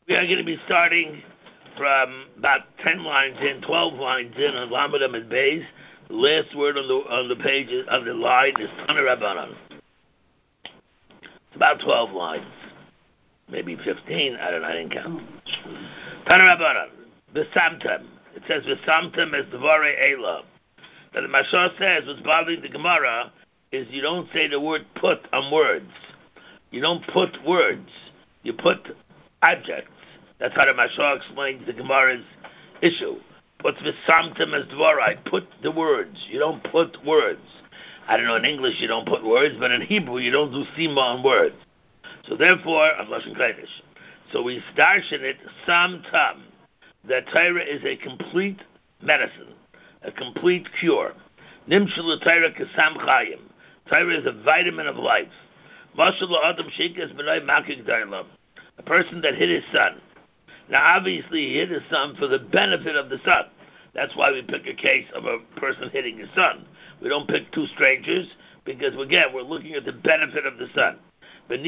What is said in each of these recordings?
We are going to be starting from about 10 lines in, 12 lines in on Lamadam and Bays. The last word on the page on the line is Tana Rabbanan. It's about 12 lines, maybe 15. I don't know. I didn't count. Tana Rabbanan, V'samtem. It says V'samtem as Devare Elah. Now the Mashal says what's bothering the Gemara is you don't say the word put on words. You don't put words. You put objects. That's how the Mashal explains the Gemara's issue. Puts V'samtem as Dvarai. Put the words. You don't put words. I don't know, in English you don't put words, but in Hebrew you don't do sima on words. So therefore, on Lashon Kodesh. So we darshan it, Samtam. That Torah is a complete medicine, a complete cure. Nimshul Torah Kasam Chayim. Torah is a vitamin of life. Mashal Adam Shikas B'nai Makik Darlam. A person that hit his son. Now obviously he hit his son for the benefit of the son. That's why we pick a case of a person hitting his son. We don't pick two strangers, because again, we're looking at the benefit of the son. And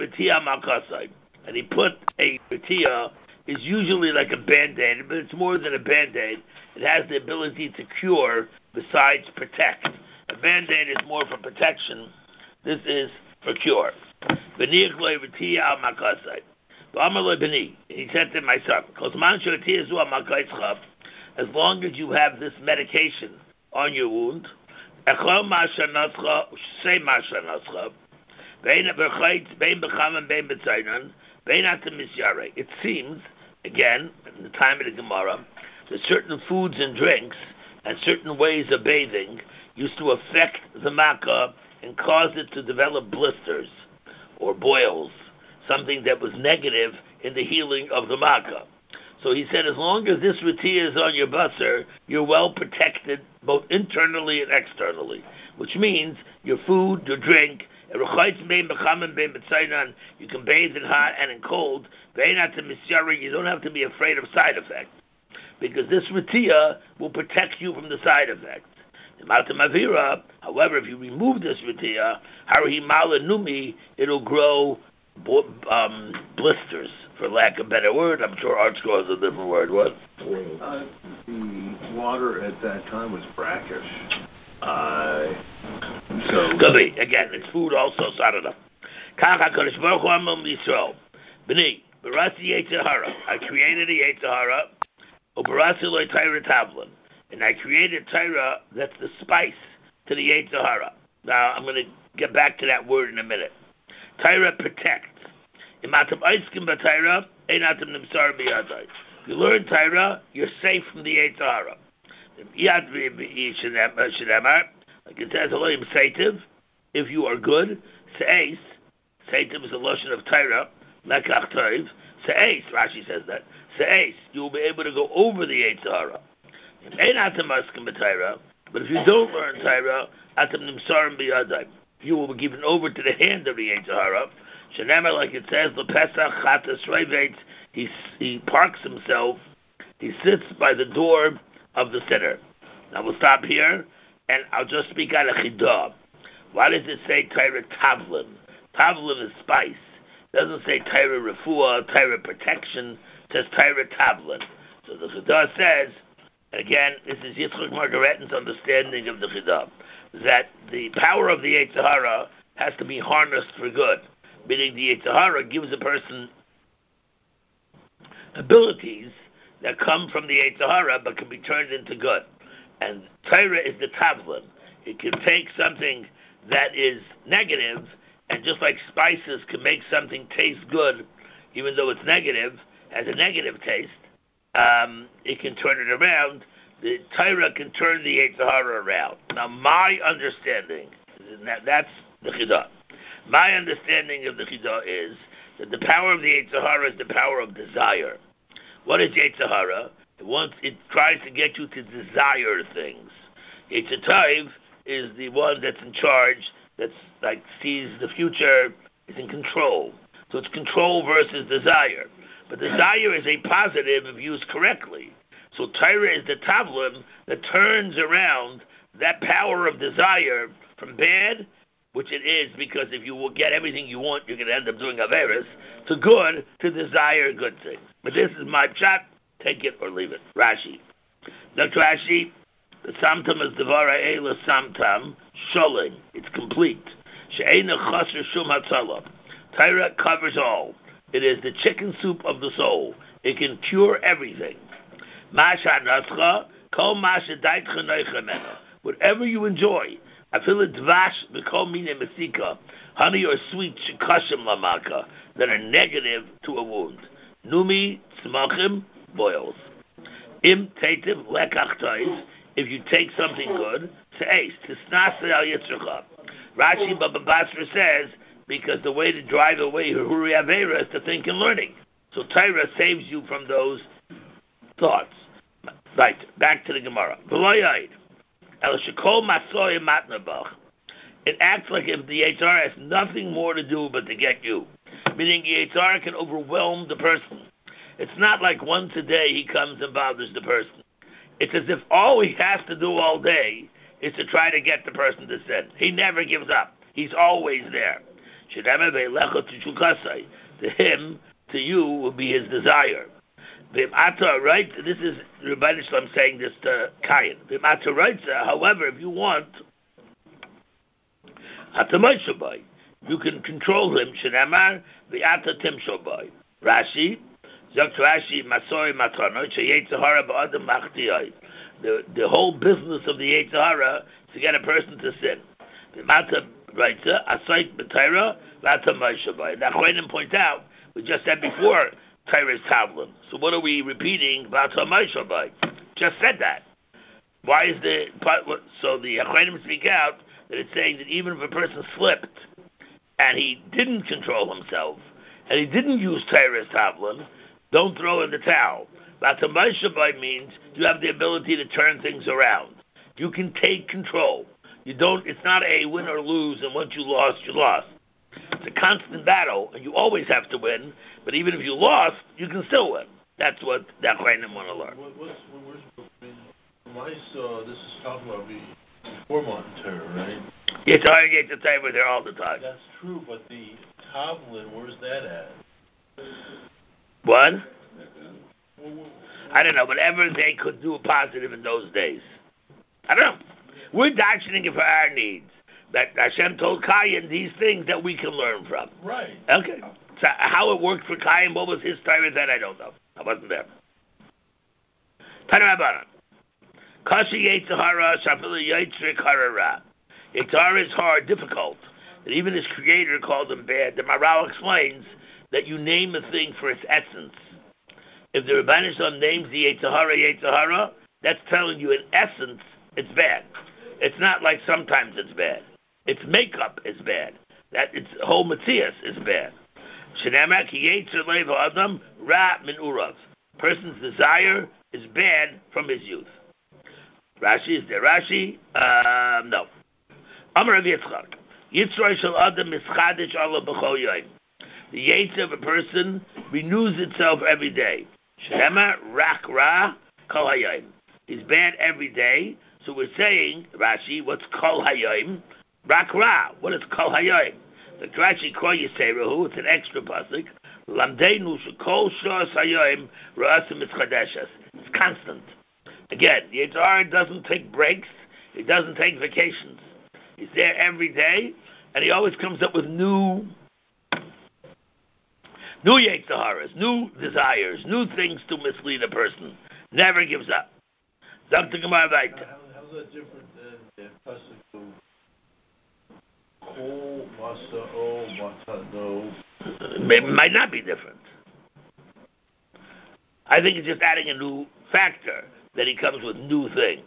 he put a Retiya, is usually like a band-aid, but it's more than a band-aid. It has the ability to cure besides protect. A band-aid is more for protection. This is for cure. He said to my son, as long as you have this medication on your wound, it seems, again, in the time of the Gemara, that certain foods and drinks and certain ways of bathing used to affect the makkah and cause it to develop blisters or boils, something that was negative in the healing of the makkah. So he said, as long as this retiya is on your basar, you're well protected both internally and externally, which means your food, your drink, you can bathe in hot and in cold. You don't have to be afraid of side effects, because this retiya will protect you from the side effects. However, if you remove this retiya, it'll grow blisters, for lack of a better word. I'm sure Art Score is a different word. What? The water at that time was brackish. Could be. Again, it's food also, so I don't know. B'ni, Barasi Yetzirah. I created a Yetzirah, Barasi Loi Torah Tavlin. And I created Torah that's the spice to the Yetzirah. Now, I'm going to get back to that word in a minute. Torah protects. If you learn Torah, you're safe from the Yetzirah. Like it says, if you are good, Se'ez, Seitiv is a lotion of Torah, Lekach Toiv, Se'ez, Rashi says that, Se'ez, you will be able to go over the Yetzirah. But if you don't learn Torah, you will be given over to the hand of the Yetzirah. Shenema, like it says, Lepesach Chatas Revetz, he parks himself, he sits by the door of the sinner. Now we'll stop here, and I'll just speak out of Chidah. Why does it say Torah Tavlin? Tavlin is spice. It doesn't say Torah Refuah, Torah protection. It says Torah Tavlin. So the Chidah says, again, this is Yitzchak Margaretin's understanding of the Chidah, that the power of the Yetzirah has to be harnessed for good. Meaning the Yetzirah gives a person abilities that come from the Yetzirah but can be turned into good. And Torah is the Tavlin. It can take something that is negative, and just like spices can make something taste good, even though it's negative, has a negative taste, it can turn it around. The Torah can turn the Yetzirah around. Now, my understanding, that's the Chidah. My understanding of the Chidah is that the power of the Yetzirah is the power of desire. What is Yetzirah? It tries to get you to desire things. Yetzer Tov is the one that's in charge, that's like sees the future, is in control. So it's control versus desire. But desire is a positive if used correctly. So Torah is the tavlim that turns around that power of desire from bad, which it is, because if you will get everything you want, you're going to end up doing Averis, to good, to desire good things. But this is my pshat, take it or leave it. Rashi. Dr. Rashi, the Samtam is Devara Eila Samtam, Sholin, it's complete. She'ena Chaser Shum Hatzalah. Torah covers all. It is the chicken soup of the soul. It can cure everything. Masha Nascha, Kol Masha Daitcha Noicha. Whatever you enjoy, I feel it dvash v'kol mine mesika, honey or sweet shekashim lamaka, that are negative to a wound. Numi tzmachim, boils. Im tetiv lekach toiv, if you take something good, se'es, tisnase al yitzracha. Rashi Baba Basra says, because the way to drive away huri avera is to think and learning. So Torah saves you from those thoughts. Right, back to the Gemara. V'lo it acts like if the Yitzhar has nothing more to do but to get you. Meaning the Yitzhar can overwhelm the person. It's not like once a day he comes and bothers the person. It's as if all he has to do all day is to try to get the person to sin. He never gives up. He's always there. To him, to you, will be his desire. Right? This is Rabbi Islam saying this to Kayin. However, if you want, you can control him. Shenamar v'ata timshobai. Rashi, Zok Rashi, Masori Matanot, Sheyetzahara ba'adam machtiyai. The whole business of the Yetzahara is to get a person to sin. V'mata Raitza, Asayt b'Taira, v'ata Moshabai. Now, Chayim point out, we just said before, Torah's Tavlin. So what are we repeating? Just said that. Why is so the Achronim speak out that it's saying that even if a person slipped and he didn't control himself and he didn't use Torah's Tavlin, don't throw in the towel. Batamayshabai means you have the ability to turn things around. You can take control. It's not a win or lose, and once you lost, you lost. It's a constant battle, and you always have to win. But even if you lost, you can still win. That's what the Achronim want to learn. This is talking about the format in Torah, right? It's hard to get the Torah there all the time. That's true, but the Tavlin, where's that at? What? I don't know. Whatever they could do positive in those days. I don't know. We're darshaning it for our needs. That Hashem told Kayin these things that we can learn from. Right. Okay. So how it worked for Kayin, what was his Torah, that I don't know. I wasn't there. Tanarabanan. Kashi Yetzahara Shafilu Yitzrik Harara. Yetzahara is hard, difficult. And even his creator called him bad. The Maral explains that you name a thing for its essence. If the Rebbeinu Shalom names the Yetzahara, that's telling you in essence it's bad. It's not like sometimes it's bad. Its makeup is bad. That its whole Matthias is bad. Person's desire is bad from his youth. Rashi is there. Rashi, no. Amar Rav Yitzchak. Yitzray shel adam mischadish ala b'chol yom. The yetzer of a person renews itself every day. Shenema rak ra kol hayom. He's bad every day. So we're saying, Rashi, what's kol hayom? Rak ra. What is kol hayom? The Rashi kol yiserahu. It's an extra pasuk. Lamdeinu shekol shos hayom ra'asim mischadeshes. It's constant. Again, the Yitzhar doesn't take breaks. He doesn't take vacations. He's there every day, and he always comes up with new Yitzharas, new desires, new things to mislead a person. Never gives up. Dr. Gemara Vaita. How's that different than the pasuk of kol masa'o matano? It might not be different. I think it's just adding a new factor, that he comes with new things.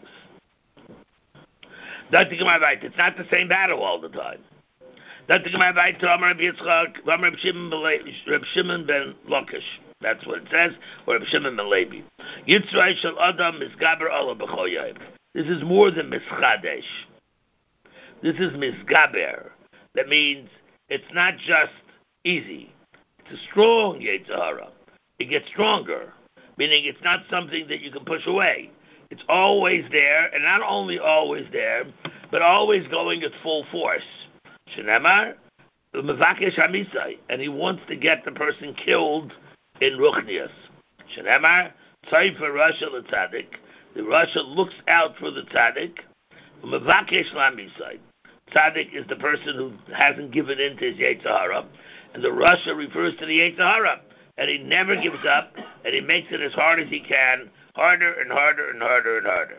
Dr. Gemara Vaita. It's not the same battle all the time. Dr. Gemara Vaita, Amar Reb Yitzchak, Amar Reb Shimon ben Lakish. That's what it says, or Reb Shimon ben Levi. Yitzray shel Adam misgaber ala b'chol yom. This is more than mischadesh. This is misgaber. That means it's not just easy. It's a strong Yetzirah. It gets stronger, meaning it's not something that you can push away. It's always there, and not only always there, but always going at full force. Shenemar, Umevakesh Hamisai, and he wants to get the person killed in Ruchnias. Shenemar, Tzayfer Rasha L'Tzadik, the Rasha looks out for the Tzadik. Umevakesh Lamisai, Tzadik is the person who hasn't given in to his Yetzer Hara, and the Rasha refers to the Yetzer Hara, and he never gives up, and he makes it as hard as he can, harder and harder and harder and harder.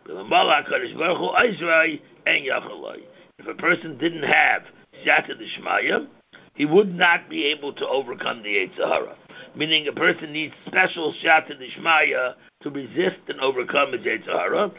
If a person didn't have Shata D'Shmaya, he would not be able to overcome the Yetzer Hara. Meaning a person needs special Shata D'Shmaya to resist and overcome his Yetzer Hara.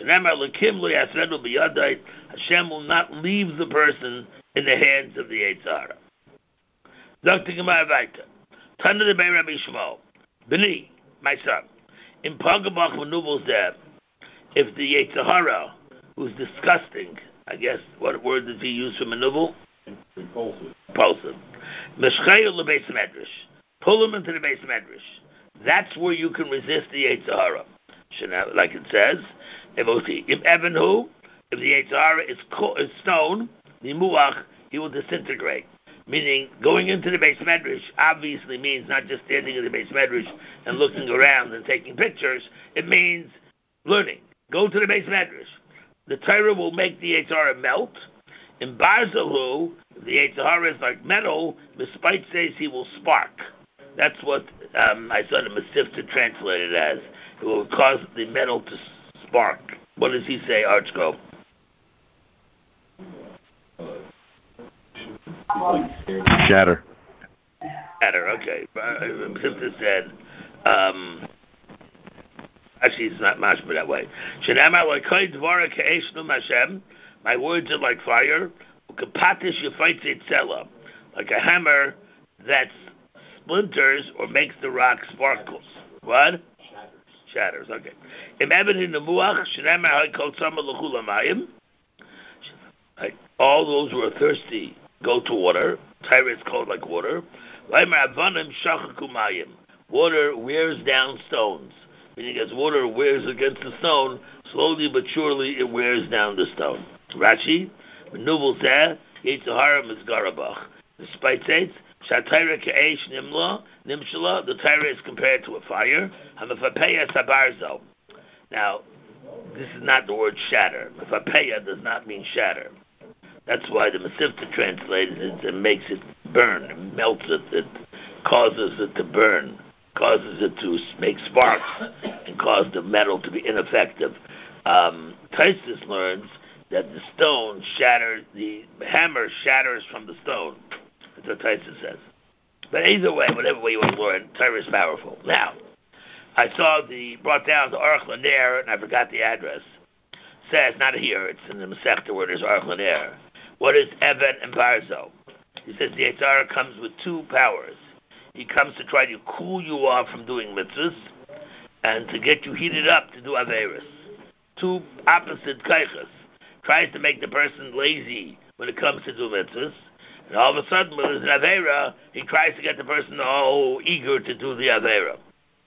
Hashem will not leave the person in the hands of the Yetzer Hara. Dr. Gemara Vaita. Tana de Rabbi Shmuel. B'ni, my son. In Pagabach Manubal Zeb, if the Yetzer Hara, who's disgusting, I guess, what word does he use for Manubal? Repulsive. Meshchayu lebeis medrash. Pull him into the beis medrash. That's where you can resist the Yetzer Hara. Like it says, if the Yetzer Hara is stone, the muach, he will disintegrate. Meaning, going into the beis medrash obviously means not just standing in the beis medrash and looking around and taking pictures. It means learning. Go to the beis medrash. The Torah will make the Yetzer Hara melt. In Barzahu, if the Yetzer Hara is like metal, Mispite says he will spark. That's what I saw the Masifta translated as. It will cause the metal to spark. What does he say, Archko? Shatter. Shatter, okay. Masifta said, actually it's not mashma that way. My words are like fire. Like a hammer that splinters or makes the rock sparkles. What? Shatters. Okay. All those who are thirsty go to water. Tyre is cold like water. Water wears down stones. Meaning as water wears against the stone, slowly but surely it wears down the stone. Rashi, Menubal Zeh, Yetzer Hara Mizgarabach. Despite says, Shatayra Ke'esh Nimshala, the Torah is compared to a fire. Hamafapeya Sabarzo. Now, this is not the word shatter. Mafapeya does not mean shatter. That's why the Masifta translated it and makes it burn, it melts it, it causes it to burn, causes it to make sparks, and cause the metal to be ineffective. Taisus learns that the stone shatters, the hammer shatters from the stone. That's what Taisus says. But either way, whatever way you want to learn, Torah is powerful. Now, I saw brought down the Aruch LaNer, and I forgot the address. It says, not here, it's in the Masechta where there's Aruch LaNer. What is Even and Barzo? He says the Yetzer Hara comes with two powers. He comes to try to cool you off from doing mitzvahs, and to get you heated up to do averis. Two opposite kaichas. Tries to make the person lazy when it comes to do mitzvahs, and all of a sudden when there's an avera, he tries to get the person all eager to do the avera.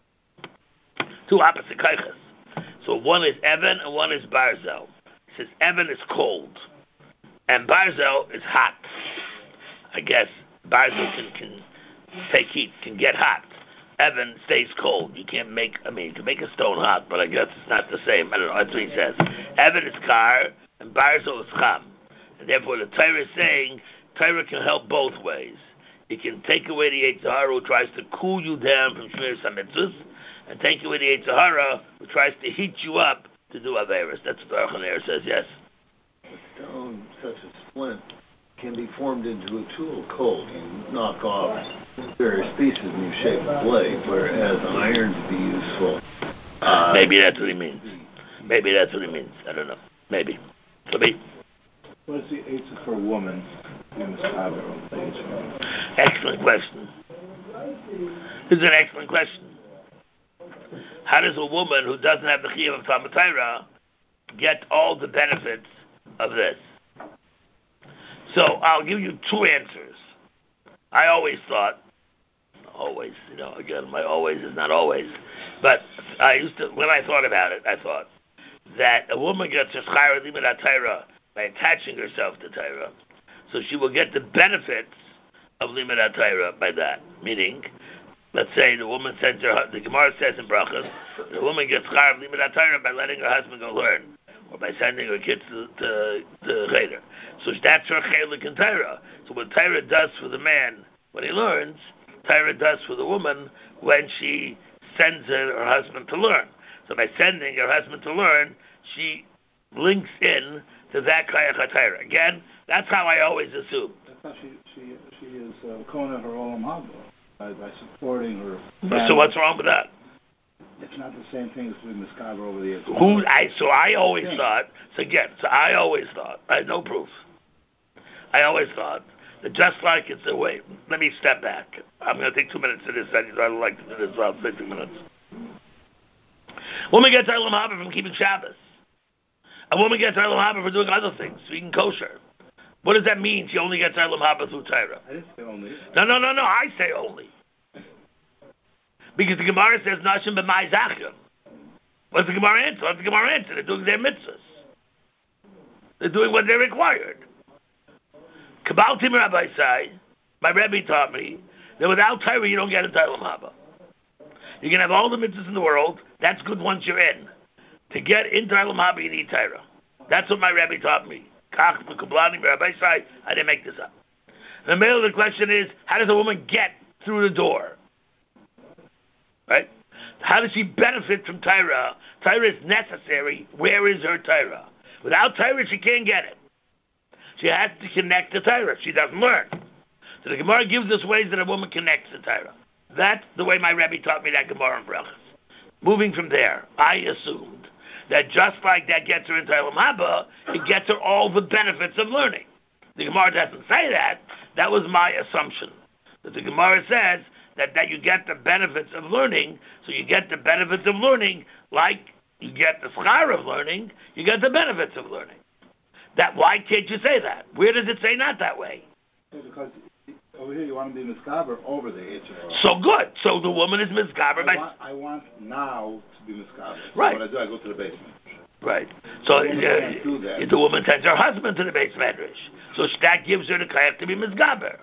Two opposite kaichas. So one is Even and one is Barzel. He says Even is cold, and Barzel is hot. I guess Barzel can take heat, can get hot. Even stays cold. You can make a stone hot, but I guess it's not the same. I don't know, that's what he says. Even is kar, and Barzel is cham. And therefore the Torah is saying, Torah can help both ways. It can take away the Yetzer Hara who tries to cool you down from Shmiras HaMitzvahs, and take away the Yetzer Hara who tries to heat you up to do Averis. That's what Aruch LaNer says, yes. A stone such as flint can be formed into a tool cold. You knock off various pieces and you shape the blade, whereas iron to be useful. Maybe that's what he means. Maybe that's what he means. I don't know. Maybe. Could be. What is the Eitzah for a woman who must have her own place? Excellent question. This is an excellent question. How does a woman who doesn't have the chiyuv of Talmud Torah get all the benefits of this? So I'll give you two answers. I always thought, again, my always is not always, but when I thought about it, I thought that a woman gets a schar limud Torah by attaching herself to Torah. so she will get the benefits of Limud HaTorah by that. Meaning, let's say the woman sends the Gemara says in Brachas, the woman gets Char of Limud HaTorah by letting her husband go learn, or by sending her kids to Cheder. So that's her Chelik in Torah. So what Torah does for the man when he learns, Torah does for the woman when she sends her husband to learn. So by sending her husband to learn, she links in to that Kayach HaTorah. Again, that's how I always assume. That's how she is Kona her Olam Haba by supporting her. So what's wrong with that? It's not the same thing as doing Miskaber over the years. I always thought. I always thought. I had no proof. I always thought that just like it's a way. Let me step back. I'm going to take 2 minutes to this. I don't like to do this. I'll take 2 minutes. Woman gets Olam Haba from keeping Shabbos. A woman gets Olam Haba for doing other things, eating kosher. What does that mean? She only gets Olam Haba through Torah. I didn't say only. No. I say only. Because the Gemara says Nashim b'mai zachim. What's the Gemara answer? They're doing their mitzvahs. They're doing what they're required. Kabal Tim Rabbi Sai, my Rebbe taught me that without Torah you don't get into Olam Haba. You can have all the mitzvahs in the world. That's good once you're in. To get into Olam Haba you need Torah. That's what my Rebbe taught me. Kach v'kablani Rabbi Sai. I didn't make this up. The middle of the question is, how does a woman get through the door? Right? How does she benefit from Torah? Torah is necessary. Where is her Torah? Without Torah, she can't get it. She has to connect to Torah. She doesn't learn. So the Gemara gives us ways that a woman connects to Torah. That's the way my Rebbe taught me that Gemara in Brachas. Moving from there, I assumed that just like that gets her into Olam Haba, it gets her all the benefits of learning. The Gemara doesn't say that. That was my assumption. That the Gemara says that you get the benefits of learning, so you get the benefits of learning like you get the schar of learning, you get the benefits of learning. Why can't you say that? Where does it say not that way? Because over here you want to be Miskaber over the HRO. So good. So the woman is Miskaber. I want now to be Miskaber. So right. What I do, I go to the basement. Right. So the woman sends her husband to the base medrash. So that gives her the kayak to be Miskaber.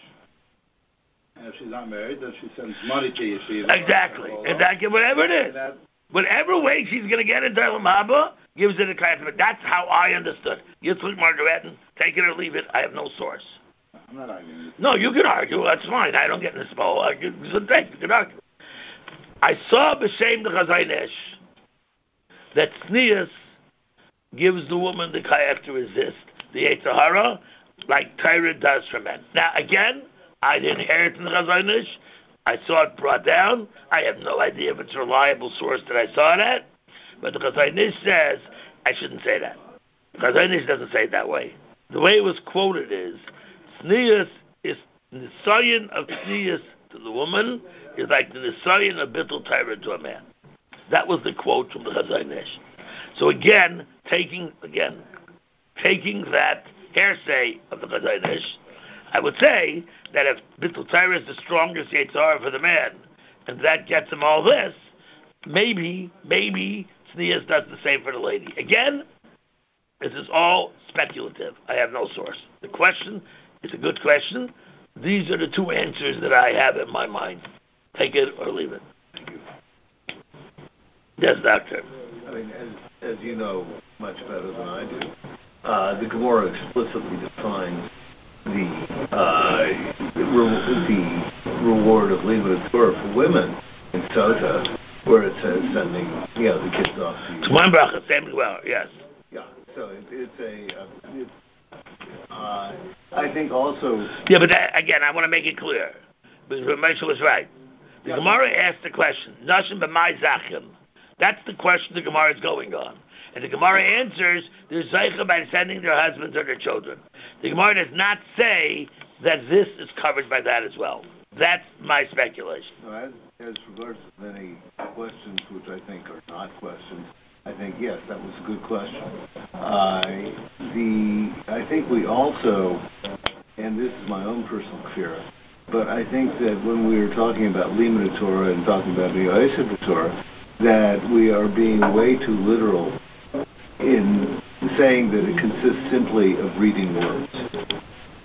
And if she's not married, then she sends money to Yeshiva. Exactly. Whatever it is. Whatever way she's going to get into Olam Haba, gives it a kayak. That's how I understood. Yitzchak Margaretin, take it or leave it. I have no source. I'm not arguing. No, you can argue. That's fine. I don't get in this bowl. You can argue. I saw b'shem the Chazai that Tznius gives the woman the kayak to resist the Yetzer Hara like Torah does for men. Now, again, I didn't hear it in the Chazai I saw it brought down. I have no idea if it's a reliable source that I saw that. But the Chazai says, I shouldn't say that. The Chazai doesn't say it that way. The way it was quoted is, Tznius is the Nisayan of Tznius to the woman is like the Nisayan of Bittul Torah to a man. That was the quote from the Chazai. So again, taking that hearsay of the Chazai, I would say that if Bittul Torah is the strongest Yetzer Hara for the man, and that gets him all this, maybe Tznius does the same for the lady. Again, this is all speculative. I have no source. The question is a good question. These are the two answers that I have in my mind. Take it or leave it. Thank you. Yes, doctor. I mean, as you know much better than I do, the Gemara explicitly defines the reward of Limud Torah for women in Sota, where it says sending the kids off to you. To one bracha, same well, yes. Yeah, so I think also. Yeah, but again, I want to make it clear because Moshe was right. The Gemara asked the question, Nashim b'mai zachim. That's the question the Gemara is going on. And the Gemara answers, they're zeicha by sending their husbands or their children. The Gemara does not say that this is covered by that as well. That's my speculation. No, as regards to many questions, which I think are not questions, I think, yes, that was a good question. I think we also, and this is my own personal fear, but I think that when we are talking about Limud Torah and talking about B'Yosef Torah, that we are being way too literal in saying that it consists simply of reading words.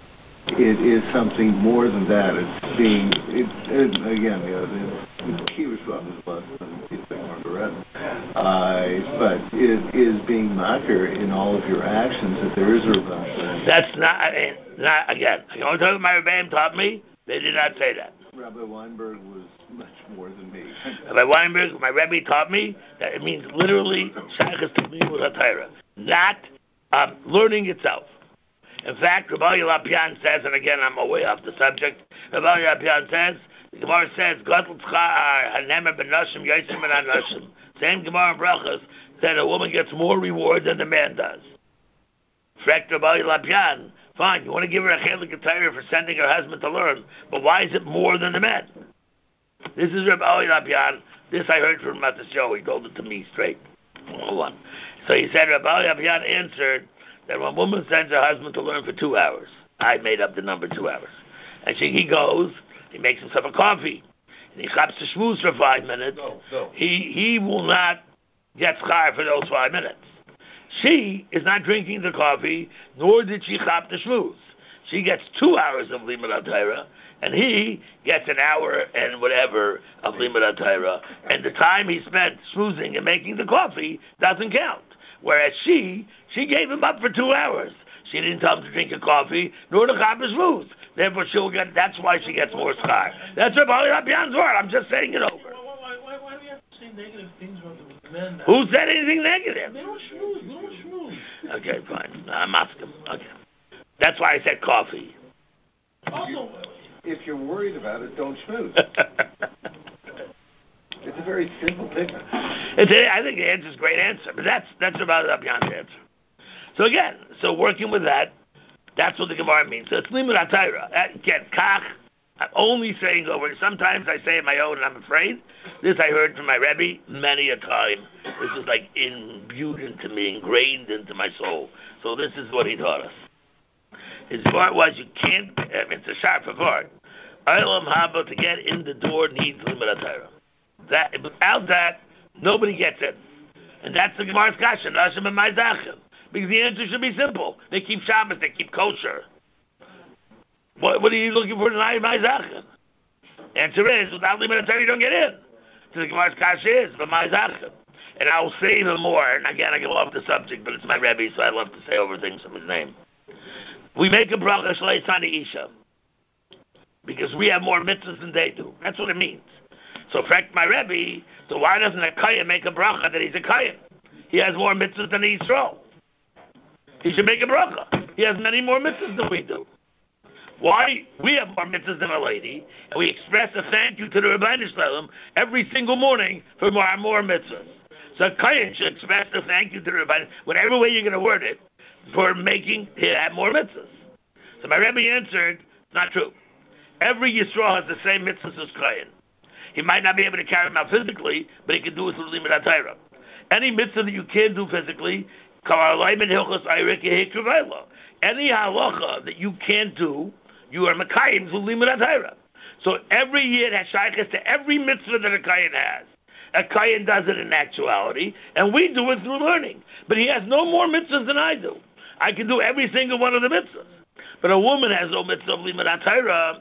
it is something more than that. It's being, again, the key response is less than Margaret. But it is being makir in all of your actions that there is a rebellion. That's not again. The only time my Rebbeim taught me, they did not say that. Rabbi Weinberg was much more than me. Rabbi Weinberg, my Rebbe taught me that it means literally shaykhus to limud hatayra, not learning itself. In fact, Rabbi Lapian says, and again I'm away off the subject. Rabbi Lapian says, the Gemara says, "Gadol tzcha hanemer benashim yosim ben anashim." Same Gemara in Brachos said a woman gets more reward than the man does. Frekt Rabbi Lapian, fine, you want to give her a chelik hatayra for sending her husband to learn, but why is it more than the man? This is Rabbi Lapian. This I heard from Matas Show. He told it to me straight. So he said, Rabbi Lapian answered that when a woman sends her husband to learn for 2 hours, I made up the number 2 hours, and he goes, he makes himself a coffee, and he chaps the shmooze for 5 minutes. No. He will not get schar for those 5 minutes. She is not drinking the coffee, nor did she chap the shmooze. She gets 2 hours of limud hatayra, and he gets an hour and whatever of limud hatayra, and the time he spent schmoozing and making the coffee doesn't count. Whereas she gave him up for 2 hours. She didn't tell him to drink a coffee, nor to chap his shmooze. Therefore, that's why she gets more schar. That's Rabbi Lapian's word. I'm just saying it over. Why do we have to say negative things about the men? Who said anything negative? They don't schmooze. Okay, fine. I'm asking. Okay. That's why I said coffee. Also, If you're worried about it, don't schmooze. It's a very simple picture. I think the answer is a great answer, but that's about Lapian's answer. So again, working with that, that's what the Gemara means. So it's limud hatayra. Again, kach. I'm only saying over. Sometimes I say it my own, and I'm afraid. This I heard from my Rebbe many a time. This is like imbued into me, ingrained into my soul. So this is what he taught us. His part was you can't. It's a sharp part. Olam haba, to get in the door needs limud hatayra. Without that, nobody gets in, and that's the Gemara's kasha. Nashim and Ma'izachim. Because the answer should be simple. They keep Shabbos, they keep kosher. What are you looking for tonight, Ma'izachim? Answer is, without limud hatayra, you don't get in. So the Gemara's kasha is, but Ma'izachim. And I will say even more, and again, I go off the subject, but it's my Rebbe, so I love to say over things from his name. We make a bracha shlei sani isha, because we have more mitzvahs than they do. That's what it means. So, fact, my Rebbe, so why doesn't a Kayan make a bracha that he's a Kayan? He has more mitzvahs than Yisrael. He should make a bracha. He has many more mitzvahs than we do. Why? We have more mitzvahs than a lady, and we express a thank you to the Rebbeinu Shalom every single morning for more mitzvahs. So a Kayan should express a thank you to the Rebbeinu, whatever way you're going to word it, for making him have more mitzvahs. So my Rebbe answered, it's not true. Every Yisrael has the same mitzvahs as Kayan. He might not be able to carry them out physically, but he can do it through limud hatayra. Any mitzvah that you can't do physically, any halacha that you can't do, you are mekayim through limud hatayra. So every year it has shaykhus to every mitzvah that a kayan has. A kayan does it in actuality, and we do it through learning. But he has no more mitzvahs than I do. I can do every single one of the mitzvahs. But a woman has no mitzvah of limud hatayra.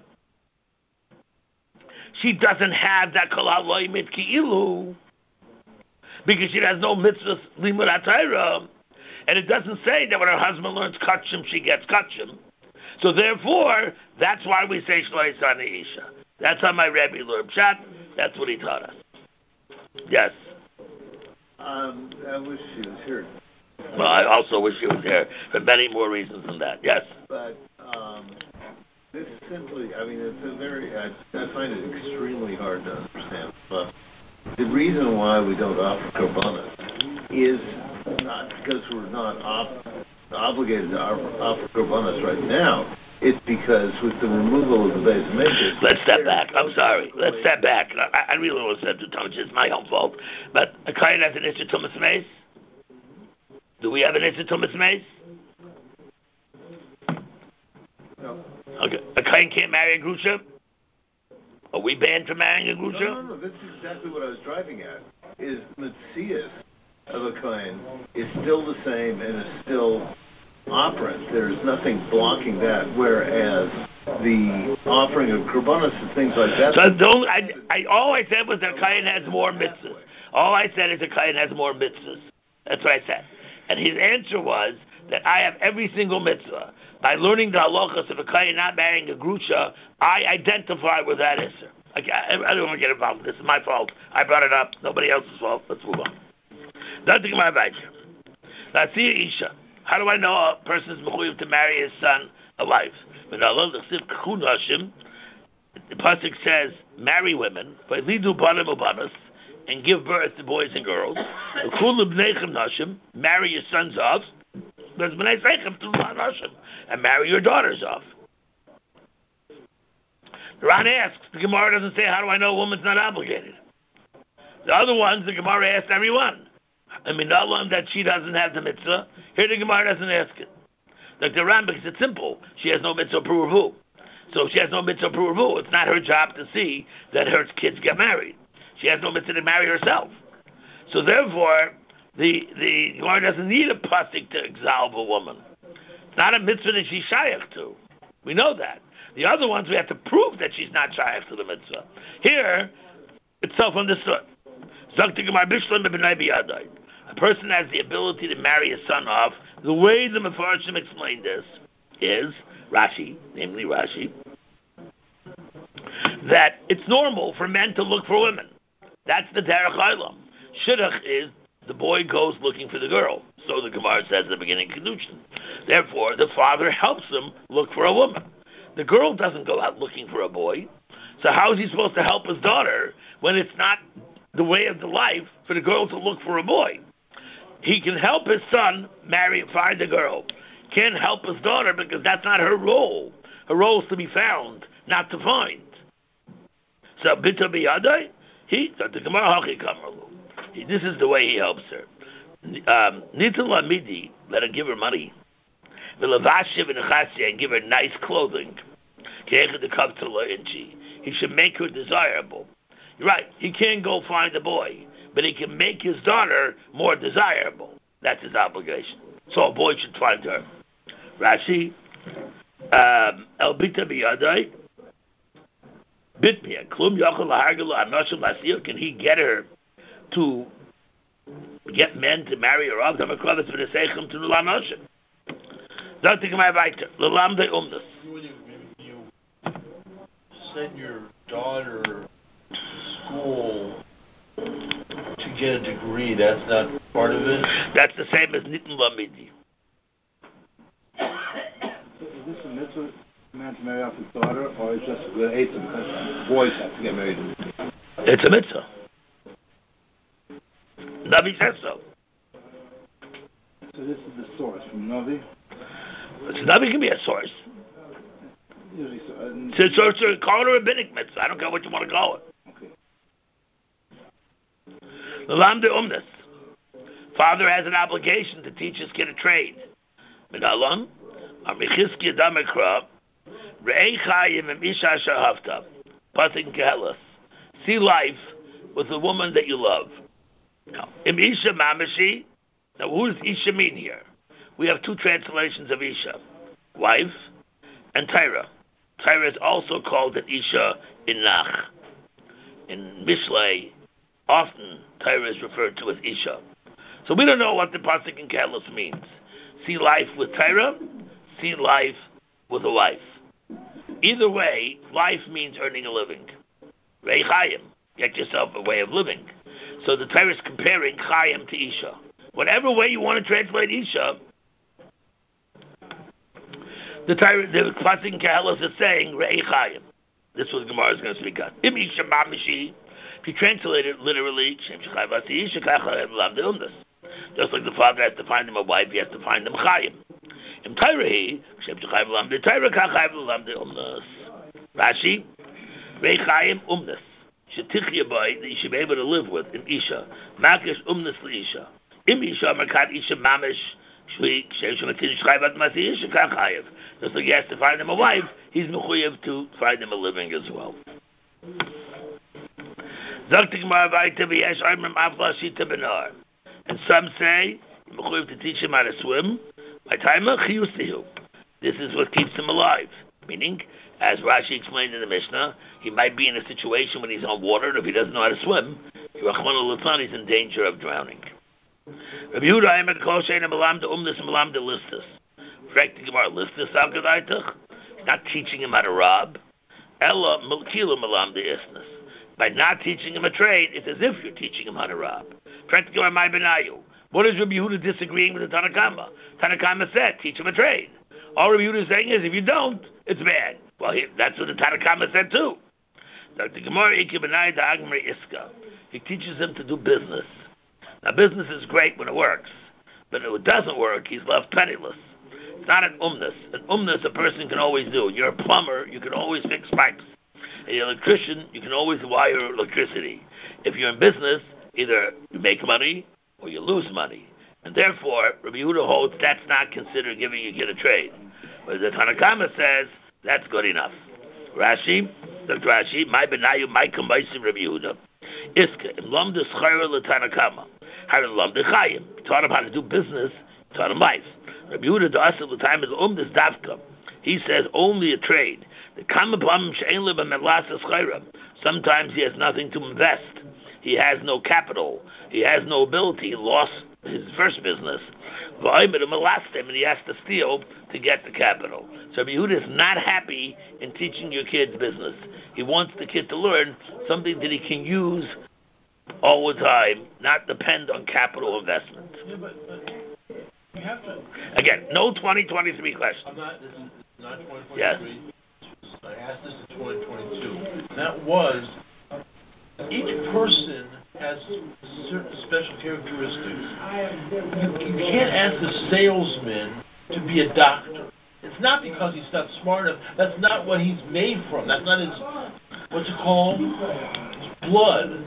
She doesn't have that kolal loymit ki'ilu, because she has no mitzvah limud hatayra, and it doesn't say that when her husband learns kachim, she gets kachim. So therefore, that's why we say shloi sani isha. That's how my Rebbe learned pshat. That's what he taught us. Yes. I wish she was here. Well, I also wish she was here for many more reasons than that. Yes. But this simply, it's a very, I find it extremely hard to understand. But the reason why we don't offer korbanos is not because we're not obligated to offer korbanos right now. It's because with the removal of the base makers... Let's step back. I'm sorry. Let's step back. I really want to say to Thomas, it's my own fault. But a kayan has an issue Tumas Meis? Do we have an issue Tumas Meis? No. Okay. A kayan can't marry a grusha? Are we banned from marrying a grusha? No. That's exactly what I was driving at. Is Metzias of a kayan is still the same and is still operant. There's nothing blocking that. Whereas the offering of korbanos and things like that. So all I said was that Kayan has more mitzvahs. All I said is that Kayan has more mitzvahs. That's what I said. And his answer was that I have every single mitzvah. By learning the halachas of a Kayan not marrying a grusha, I identify with that answer. I don't want to get involved. This is my fault. I brought it up. Nobody else's fault. Let's move on. Nothing my advice. That's the Isha. How do I know a person is mechuyev to marry his son a wife? The pasuk says, marry women, and give birth to boys and girls. Marry your sons off, and marry your daughters off. The Ran asks, the Gemara doesn't say, how do I know a woman's not obligated? The other ones, the Gemara asked everyone. I mean, not one that she doesn't have the mitzvah. Here the Gemara doesn't ask it. Like the Ran, because it's simple. She has no mitzvah pruvu. So if she has no mitzvah pruvu, it's not her job to see that her kids get married. She has no mitzvah to marry herself. So therefore, the Gemara doesn't need a pasuk to exalve a woman. It's not a mitzvah that she's shaykh to. We know that. The other ones, we have to prove that she's not shaykh to the mitzvah. Here, it's self-understood. A person has the ability to marry his son off. The way the Mefarshim explained this is, Rashi, namely Rashi, that it's normal for men to look for women. That's the derech olam. Shidduch is the boy goes looking for the girl. So the Gemara says at the beginning, Kedushin. Therefore, the father helps him look for a woman. The girl doesn't go out looking for a boy. So how is he supposed to help his daughter when it's not the way of the life for the girl to look for a boy? He can help his son find a girl. Can't help his daughter because that's not her role. Her role is to be found, not to find. So bita biyadai, this is the way he helps her. Nitul lamidi, let her give her money. And give her nice clothing. He should make her desirable. You're right, he can't go find a boy, but he can make his daughter more desirable. That's his obligation. So a boy should find her. Rashi, El Bita Biyadai, Bitmia, Klum Yachal Lahargala Anoshim Lasir, can he get her to get men to marry her off? Damakravis for the Seichem to Nulanoshim. Don't think my weiter. Lalamde Umnus. When you send your daughter to school to get a degree, that's not part of it? That's the same as Nitin Lamidi. Is this a mitzvah, a man to marry off his daughter, or is just the eighth because boys have to get married? It's a mitzvah. Navi says so. So this is the source from Navi? So Navi can be a source. Usually so. So call it a rabbinic mitzvah. I don't care what you want to call it. Lalamde Umnus. Father has an obligation to teach his kid a trade. Medalam, Amichiski Damekra, Re'ei Chayim Im Isha Shahavta, Patin Kehelas. See life with the woman that you love. Now, Im Isha Mamashi. Now, who does Isha mean here? We have two translations of Isha, wife and Tyra. Tyra is also called an Isha in Nach. In Mishlei, often Tyra is referred to as Isha. So we don't know what the pasuk in Kehelos means. See life with Tyra, see life with a wife. Either way, life means earning a living. Rei Chayim, get yourself a way of living. So the Tyra is comparing Chayim to Isha. Whatever way you want to translate Isha, the pasuk in Kehelos is saying Rei Chayim. This was Gemara is going to speak on. Im Isha Mamishi. If you translate it literally, just like the father has to find him a wife, he has to find him chayim. Im Tairahi, Rashi, Rei Chayim Umnus. Shetichya boy that you should be able to live with in Isha. Makish Umnus Isha. Im Isha Makat Isha Mamish. Just like he has to find him a wife, he's mechuyev to find him a living as well. And some say, mechuyev to teach him how to swim, My time this is what keeps him alive. Meaning, as Rashi explained in the Mishnah, he might be in a situation when he's on water, and if he doesn't know how to swim, he's in danger of drowning. Rabbi Yehuda, I am a kol shein malam de malam de listus. Correct the Gemara, listus avgadaitach. He's not teaching him how to rob. Ella milkila malam de isnus. By not teaching him a trade, it's as if you're teaching him how to rob. Correct the Gemara, my benayu. What is Rabbi Yehuda disagreeing with the Tanakama? Tanakama said, teach him a trade. All Rabbi Yehuda is saying is, if you don't, it's bad. Well, that's what the Tanakama said too. The Gemara Ikibanai da Agmar Iska. He teaches him to do business. Now, business is great when it works, but if it doesn't work, he's left penniless. It's not an umnus. An umnus a person can always do. You're a plumber, you can always fix pipes. An electrician, you can always wire electricity. If you're in business, either you make money or you lose money. And therefore, Rabbi Yehuda holds that's not considered giving you a trade. But the Tanakama says, that's good enough. Rashi, Dr. Rashi, my benayu, my kamaisim Rabbi Yehuda. Iska, im lam de schayra le Tanakama. How to lam de chayim. Taught him how to do business, taught him life. Rabbi Yehuda, the asel the time is this davka. He says only a trade. The kamabam she'en le b'melas schayra. Sometimes he has nothing to invest. He has no capital. He has no ability. He lost his first business. And he has to steal to get the capital. So Yehuda is not happy in teaching your kids business. He wants the kid to learn something that he can use all the time, not depend on capital investment. Yeah, but you have to. Again, no 2023 question. This is not 2023. Yes. I asked this in 2022. And that was, each person has certain special characteristics. You can't ask a salesman to be a doctor. It's not because he's not smart enough. That's not what he's made from. That's not his, what's it called? His blood.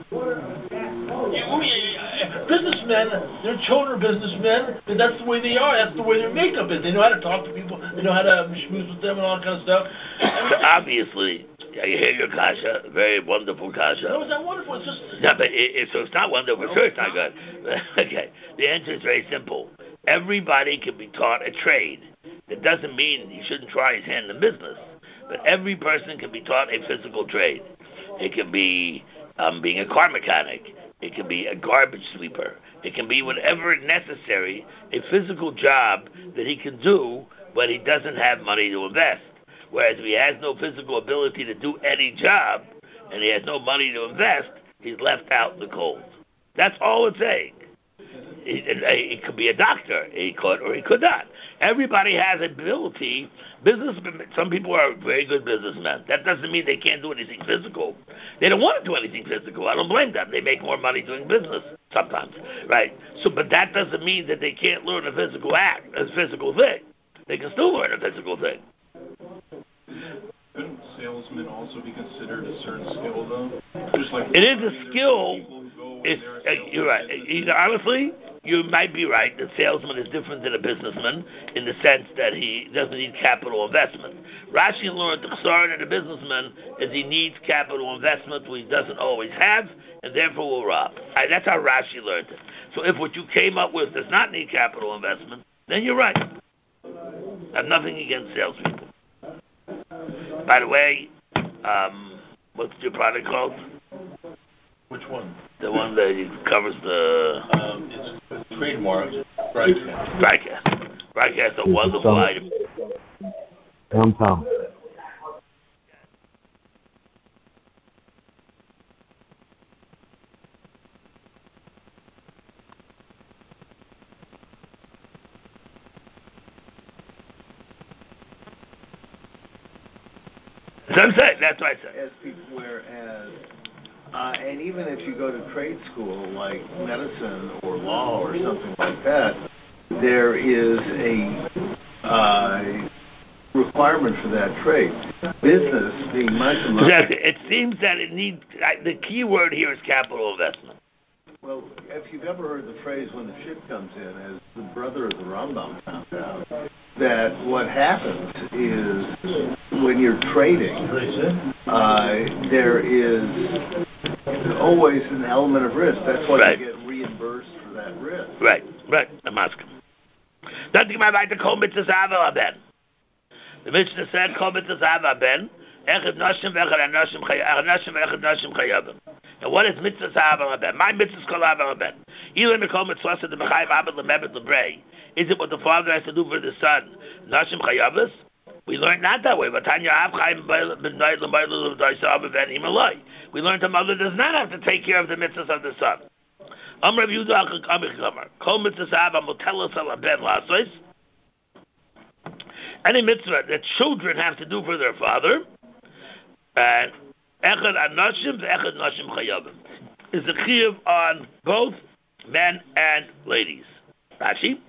Businessmen, their children are businessmen, and that's the way they are. That's the way their makeup is. They know how to talk to people. They know how to schmooze with them and all that kind of stuff. So obviously, I hear your kasha, very wonderful kasha. No, it's not wonderful. It's just... No, but so it's not wonderful. Sure, it's not good. Okay, the answer is very simple. Everybody can be taught a trade. That doesn't mean he shouldn't try his hand in business. But every person can be taught a physical trade. It can be being a car mechanic. It can be a garbage sweeper. It can be whatever necessary, a physical job that he can do when he doesn't have money to invest. Whereas if he has no physical ability to do any job, and he has no money to invest, he's left out in the cold. That's all it's saying. It could be a doctor. He could or he could not. Everybody has ability. Some people are very good businessmen. That doesn't mean they can't do anything physical. They don't want to do anything physical. I don't blame them. They make more money doing business sometimes, right? So, but that doesn't mean that they can't learn a physical act, a physical thing. They can still learn a physical thing. Couldn't salesmen also be considered a certain skill, though? Just like it is a skill. You're right. Honestly, you might be right that salesman is different than a businessman in the sense that he doesn't need capital investment. Rashi learned the chsaron in a businessman is he needs capital investment which he doesn't always have, and therefore will rob. That's how Rashi learned it. So if what you came up with does not need capital investment, then you're right. I have nothing against salespeople. By the way, what's your product called? Which one? The one that covers the... it's trademarked. Brightcast. Brightcast, a wonderful item. Downtown. That's what I said. As people, whereas, and even if you go to trade school like medicine or law or something like that, there is a requirement for that trade. Business being much more... Exactly. It seems that it needs... the key word here is capital investment. Well, if you've ever heard the phrase when the ship comes in, as the brother of the Rambam found out, that what happens is when you're trading, there is always an element of risk. That's why you get reimbursed for that risk. Right. I'm asking. Don't think about the kol mitzvahs hava ben. The Mishnah said kol mitzvahs hava ben. Echad nashim v'echad nashim chayavim. And what is mitzvahs hava ben? My mitzvahs kol hava ben. Even the kol mitzvahs the mechayiv abed lemebet lebrei. Is it what the father has to do for the son? Nashim chayavim. We learned not that way. We learned the mother does not have to take care of the mitzvahs of the son. Any mitzvah that children have to do for their father, is a chiyuv on both men and ladies. Rashi.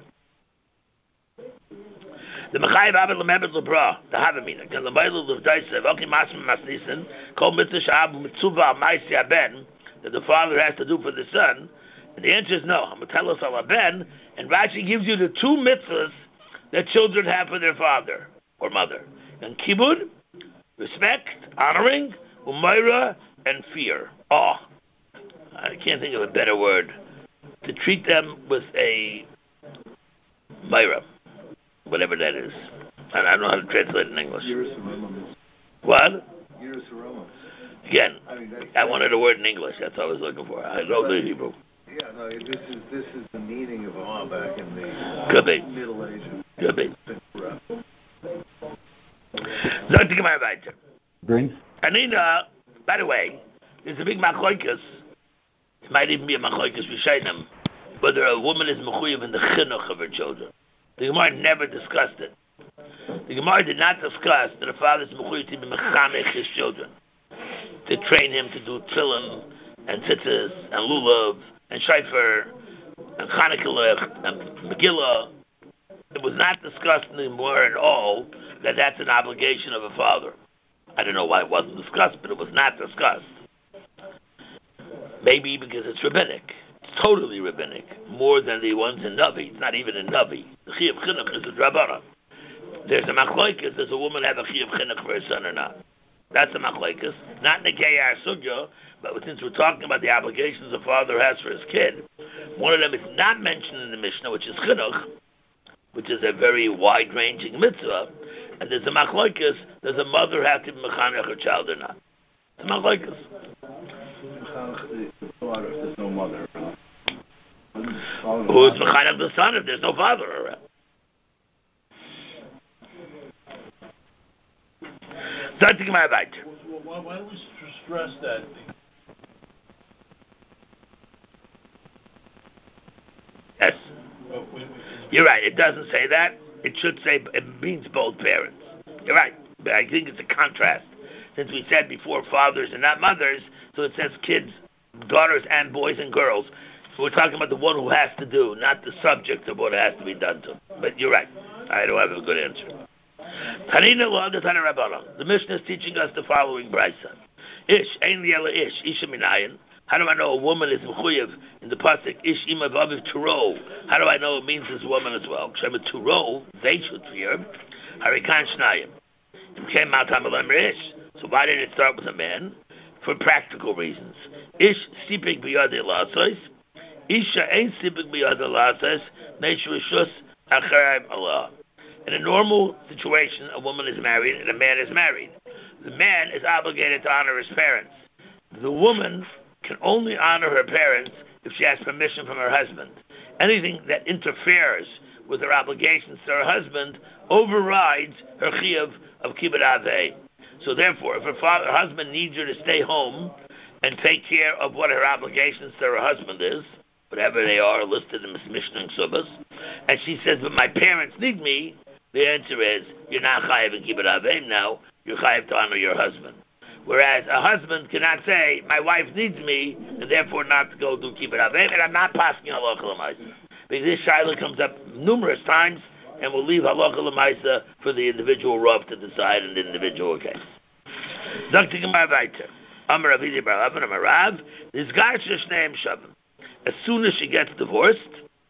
The Mechayiv Abed Lemebet Lebra, the Havamina, can the Bible of Daisa, Voki Masma Masnissen, Kol Mitzvah Sha'ab Mitzuva Maisi Aben, that the father has to do for the son? And the answer is no. Hamatelos Al Aben, and Rashi gives you the two mitzvahs that children have for their father or mother. And Kibud, respect, honoring, Umayra, and fear. Awe. I can't think of a better word. To treat them with a Myra. Whatever that is. And I don't know how to translate it in English. What? Again, I wanted a word in English. That's what I was looking for. I know the Hebrew. Yeah, no, this is the meaning of awe back in the Could be. Middle Ages. Could be. Drink? Anina, by the way, there's a big machloikas. It might even be a machloikas v'shainim, whether a woman is mechuyev in the chinuch of her children. The Gemara never discussed it. The Gemara did not discuss that a father is mechuyev to be mechamech his children, to train him to do tefillin and tzitzis and lulav and shayfer and Chanukah and Megillah. It was not discussed in the Gemara at all that that's an obligation of a father. I don't know why it wasn't discussed, but it was not discussed. Maybe because it's rabbinic. It's totally rabbinic. More than the ones in Navi. It's not even in Navi. The Chiyuv Chinuch is a Drabbana. There's a machloikas. Does a woman have a Chiyuv Chinuch for her son or not? That's a machloikas. Not in the Geyar Sugya, but since we're talking about the obligations a father has for his kid, one of them is not mentioned in the Mishnah, which is Chinuch, which is a very wide-ranging mitzvah. And there's a machloikas. Does a mother have to be mechanech her child or not? It's a machloikas. There's no mother. Who's mechanech the son if there's no father around? Starting my right. Why do we stress that? Yes. You're right. It doesn't say that. It should say it means both parents. You're right. But I think it's a contrast. Since we said before fathers and not mothers, so it says kids, daughters and boys and girls. So we're talking about the one who has to do, not the subject of what has to be done to. But you're right. I don't have a good answer. Tanina Law the Tana Rabbana. The Mishnah is teaching us the following brisa. Ish, ein liela ish, isha minayin. How do I know a woman is mechuyev in the pasuk ish ima vaviv turo? How do I know it means this woman as well? Kshema turo, they should fear. Harikan shnayim. Came out ish. So why did it start with a man? For practical reasons. Ish sipik biyadei lasos. Isha ain't sipik biyadei lasos. Meishu ishus acharayim Allah. In a normal situation, a woman is married and a man is married. The man is obligated to honor his parents. The woman can only honor her parents if she has permission from her husband. Anything that interferes with her obligations to her husband overrides her chiyuv of kibbud avei. So therefore, if her husband needs her to stay home and take care of what her obligations to her husband is, whatever they are listed in Mishnah and Subas, and she says, but my parents need me, the answer is, you're not chayiv in kibbud avei now, you're chayiv to honor your husband. Whereas a husband cannot say, my wife needs me, and therefore not to go do kibbud avei, and I'm not passing halacha l'maisa. Because this shaila comes up numerous times, and we'll leave halacha l'maisa for the individual rav to decide in the individual case. Dr. Gemara Vayter, Amar Avidi Bar Lavan, Amar Rav, this guy shneim shavim. As soon as she gets divorced,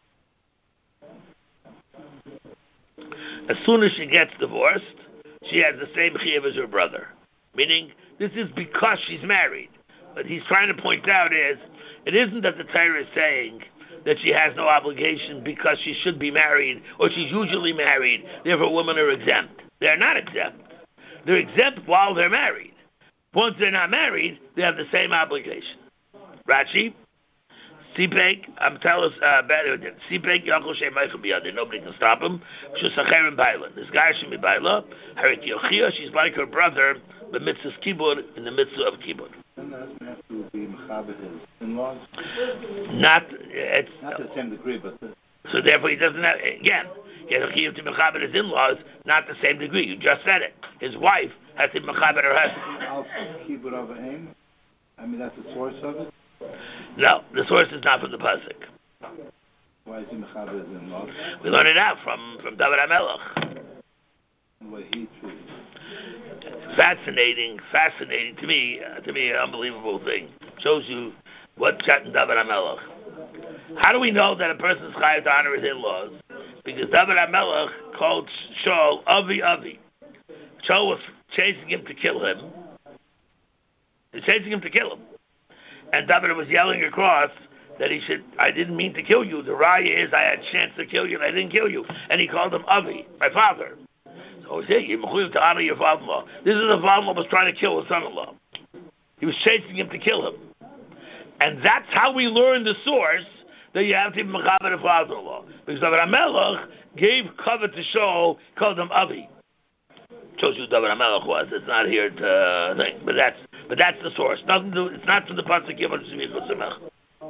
she has the same chiyuv as her brother. Meaning, this is because she's married. But he's trying to point out is, it isn't that the Torah is saying that she has no obligation because she should be married or she's usually married. Therefore, women are exempt. They're not exempt. They're exempt while they're married. Once they're not married, they have the same obligation. Rashi, Sipek, Sipek Yaakov Shem Michael Biyadin. Nobody can stop him. Shesacher and Baila. This guy should be Baila. Harik Yochia. She's like her brother, the mitzvah kibud in the mitzvah of kibud. Doesn't have to be mechaber his in-laws. Not to the same degree, but. So therefore, he doesn't have. Again, he has a chiyuv to mechaber his in-laws, not the same degree. You just said it. His wife has to mechaber her husband. I'll keep it over him. I mean, that's the source of it. No, the source is not from the pasuk. Why is he mechaber his in-laws? We learn it out from David HaMelech. The way he treated. Fascinating to me, an unbelievable thing. Shows you what chat in David HaMelech. How do we know that a person's chayav to honor his in-laws? Because David HaMelech called Shaul Avi. Shaul was chasing him to kill him. He was chasing him to kill him. And David was yelling across that he should, I didn't mean to kill you. The raya is I had a chance to kill you and I didn't kill you. And he called him Avi, my father. So he said, you're mechuyev to honor your father-in-law. This is the father-in-law was trying to kill his son-in-law. He was chasing him to kill him. And that's how we learn the source that you have to be mechaber the father-in-law. Because David HaMelech gave cover to Shaul, called him Avi. Shows you who David HaMelech was. It's not here to think. But that's the source. Nothing to, it's not from the pasuk Yevon Shemichot Semech.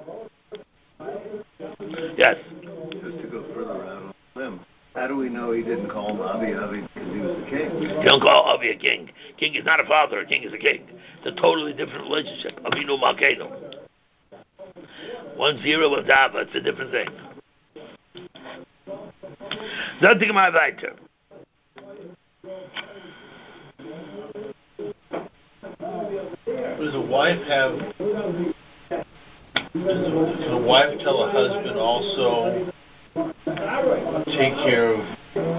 Yes. Just to go further out on them. How do we know he didn't call him Avi because he was the king? You don't call Avi a king. King is not a father. A king is a king. It's a totally different relationship. Avinu Malkeinu. 1-0 with Dava. It's a different thing. Nothing my weiter. Does a wife have? Can a wife tell a husband also take care of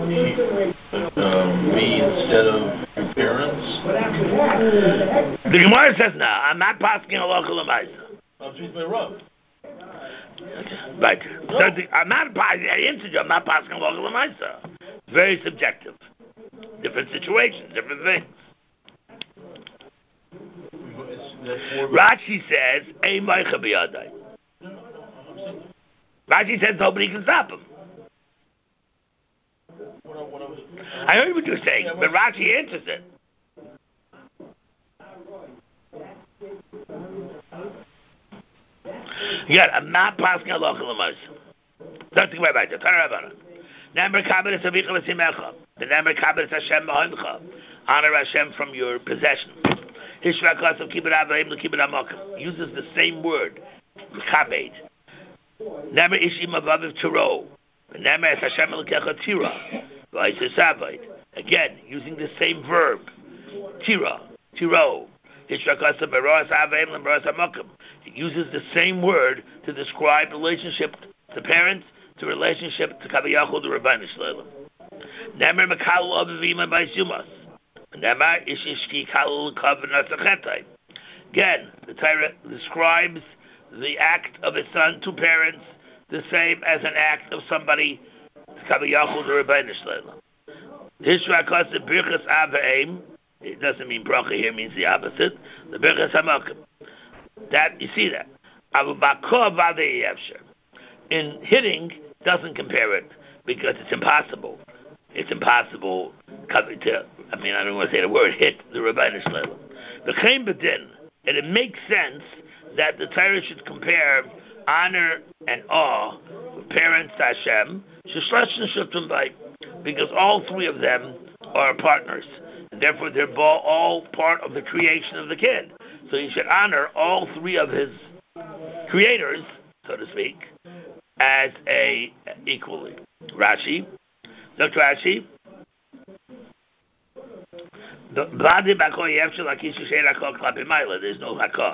me instead of your parents? The Gemara says no. I'm not passing a local lemaisa. I'm just my rub. Right. No. So I'm not passing. I answered you. I'm not passing a local lemaisa. Very subjective. Different situations, different things. Rashi says, "Ein meicha biyadai." Rashi says nobody can stop him. I heard what you're saying, but Rashi answers it. Yeah, I'm not passing a local amos. Don't think about it. Turn around it. Number kabbalah savicha l'simecha. The number kabbalah Hashem b'hoimcha. Honor Hashem from your possession. Hishrakas of kibbut avayim l'kibbut amakim. Uses the same word, kabed. Number ishim avaviv tiro. Number es Hashem l'kecha tira. V'aisesavayit. Again, using the same verb, tira, tiro. Hishrakas of beros avayim l'beros amakim. It uses the same word to describe relationship to parents, to relationship to Kaviyachol, the Rabbeinu Shleilim. Nemer Mekal Avivim and Baisumas. Nemer Ishishki Kal Kavanat Achetai. Again, the Torah describes the act of a son to parents the same as an act of somebody to Kaviyachol, the Rabbeinu Shleilim. Hishrakas the Birchas Avaim. It doesn't mean bracha here; it means the opposite. The Birchas Hamakim. That you see that. In hitting doesn't compare it because it's impossible. It's impossible to, I don't want to say the word hit the Rabbeinu Shleilim. The Chaim B'din, and it makes sense that the Torah should compare honor and awe of parents to Hashem, because all three of them are partners. And therefore they're all part of the creation of the kid. So you should honor all three of his creators, so to speak, as equally. Rashi, Dr. Rashi. There's no hakah.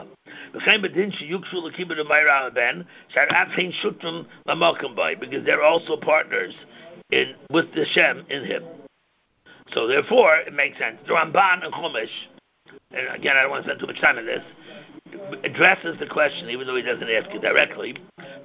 Because they're also partners with the Shem in him. So therefore, it makes sense. The Ramban and Chumash, and again, I don't want to spend too much time on this, addresses the question, even though he doesn't ask it directly.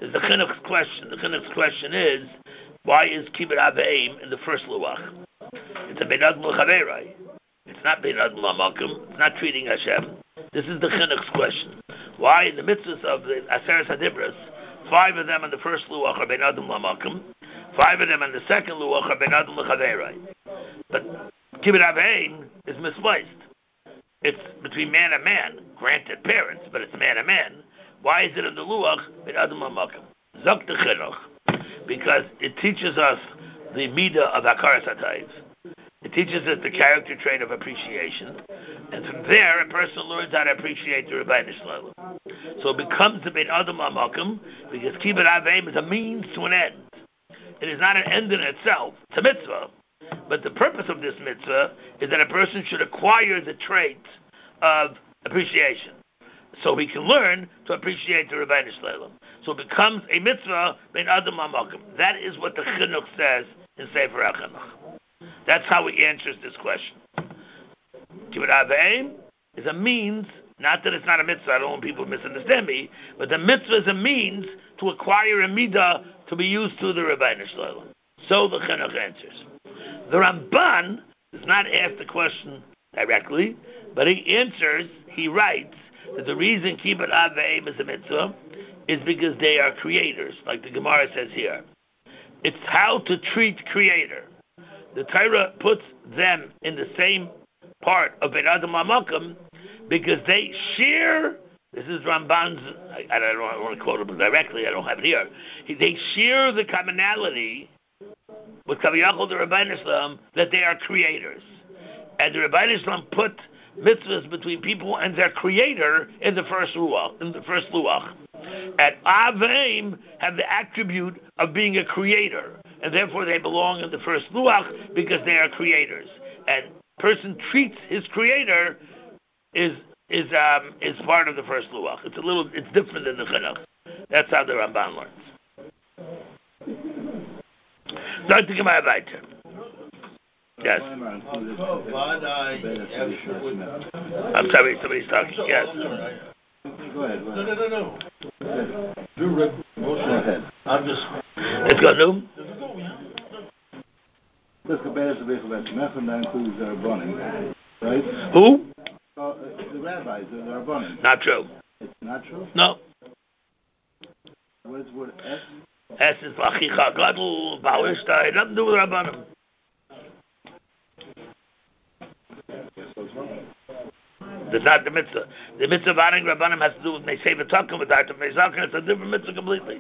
is the chinuch's question. The chinuch's question is, why is kibbut aveim in the first luach? It's a ben adam l'chaverai. It's not ben adam l'makom. It's not treating Hashem. This is the chinuch's question. Why in the mitzvahs of the Aseret HaDibros, 5 of them in the first luach are ben adam l'makom, 5 of them in the second luach are ben adam l'chaverai. But kibbut aveim is misplaced. It's between man and man, granted parents, but it's man and man. Why is it in the luach ben adam l'makom? Zok the chinuch, because it teaches us the midah of hakaras hatayv. It teaches us the character trait of appreciation, and from there a person learns how to appreciate the Rebbeinu Shalom. So it becomes the ben adam l'makom because kibbut aveim is a means to an end. It is not an end in itself. It's a mitzvah, but the purpose of this mitzvah is that a person should acquire the trait of appreciation, so he can learn to appreciate the Rebbeinu Shalom. So it becomes a mitzvah ben adam l'makom. That is what the chinuch says in Sefer HaChinuch. That's how he answers this question. Kibbut aveim is a means, not that it's not a mitzvah, I don't want people to misunderstand me, but the mitzvah is a means to acquire a midah to be used to the Rebbeinu Shalom. So the chinuch answers. The Ramban does not ask the question directly, but he answers, he writes, that the reason kibbut aveim is a mitzvah is because they are creators, like the Gemara says here. It's how to treat creator. The Torah puts them in the same part of Ben Adam HaMakom because they share, this is Ramban's, I don't want to quote him directly, I don't have it here. They share the commonality with Kaviyachol the Rebbeinu Shalom that they are creators. And the Rebbeinu Shalom put mitzvahs between people and their creator in the first luach. And Aveim have the attribute of being a creator, and therefore they belong in the first luach because they are creators. And person treats his creator is part of the first luach. It's different than the chinuch. That's how the Ramban learns. Start to Gemara weiter. Yes. I'm sorry, somebody's talking. Yes. Go ahead. No. Go ahead. I'm just. Let's go, Noom. Let's go back to the Mechon, that includes the Rabbanim, right? Who? The rabbis, the Rabbanim. Not true. It's not true? No. What is word S? S is Vachicha Gadol, Bauerstein, nothing to do with Rabbanim. That's not the mitzvah. The mitzvah of honoring Rabbanim has to do with Meisei V'Takim with Dr. Meizakin. It's a different mitzvah completely.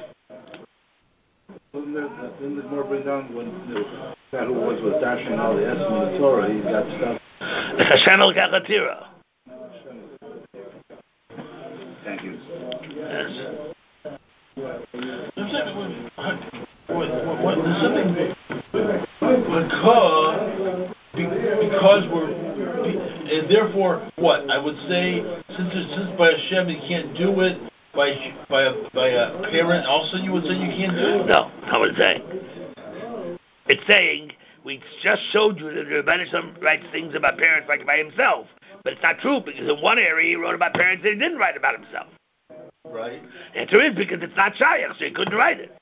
Didn't the more bring down when that who was with dashing all the S in the Torah, he got stuff. It's Hashem El Kachatira. Thank you. Yes. I'm saying, what, there's something, because and therefore, what? I would say, since by Hashem you can't do it, by a parent also you would say you can't do it? No, I would say. It's saying, we just showed you that the Rebbeinu Shalom writes things about parents like by himself. But it's not true, because in one area he wrote about parents that he didn't write about himself. Right. The answer is because it's not Shayach, so he couldn't write it.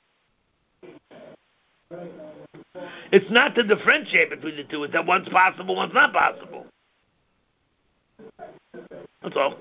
It's not to differentiate between the two, it's that one's possible, one's not possible. That's all.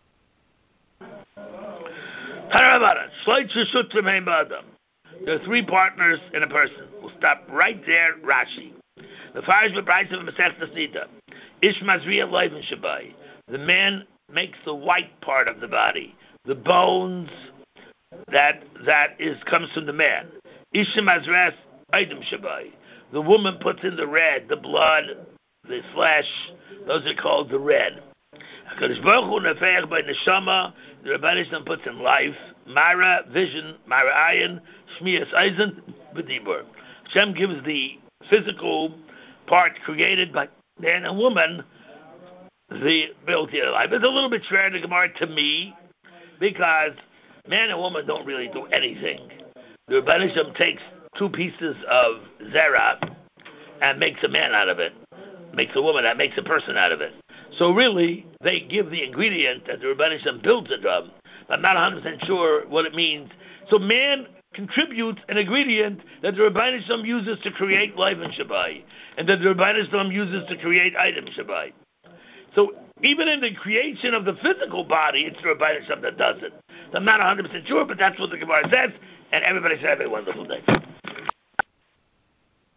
There are 3 partners in a person. We'll stop right there, Rashi. The Farish B'Braisa of Masechtas Nida. Ish Mazriya Leiven Shabai. The man makes the white part of the body. The bones that comes from the man. Ish Mazres Eidim Shabai. The woman puts in the red, the blood, the flesh. Those are called the red. HaKadosh Baruch Hu nefeach by neshama. The Rebbeinu Shalom puts in life, Mara, vision, Mara ayin, Shmias eisen, B'dibur. Hashem gives the physical part created by man and woman the ability to life. It's a little bit share in the Gemara to me, because man and woman don't really do anything. The Rebbeinu Shalom takes 2 pieces of zera and makes a man out of it, makes a woman, that makes a person out of it. So really, they give the ingredient that the Rebbeinu Shalom builds it from. But I'm not 100% sure what it means So man contributes an ingredient that the Rebbeinu Shalom uses to create life in Shabbat, and that the Rebbeinu Shalom uses to create items Shabbat. So even in the creation of the physical body, it's the Rebbeinu Shalom that does it. I'm not 100% sure, but that's what the Gemara says, and everybody should have a wonderful day.